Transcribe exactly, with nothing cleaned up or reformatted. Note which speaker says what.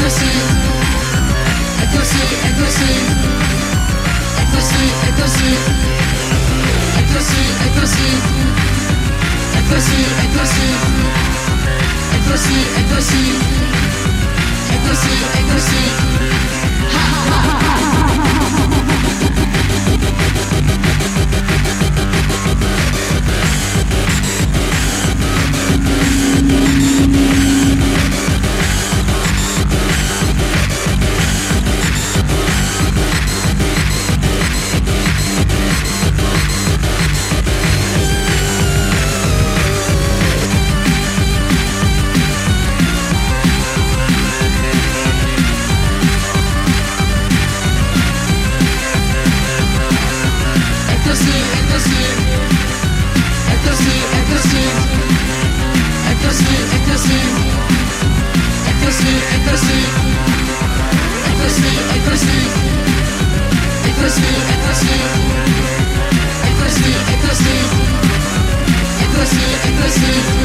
Speaker 1: così, è così, è così, è così, è così, è così, è così, è così, è così, è così, è così, è così, è così. È così, è così,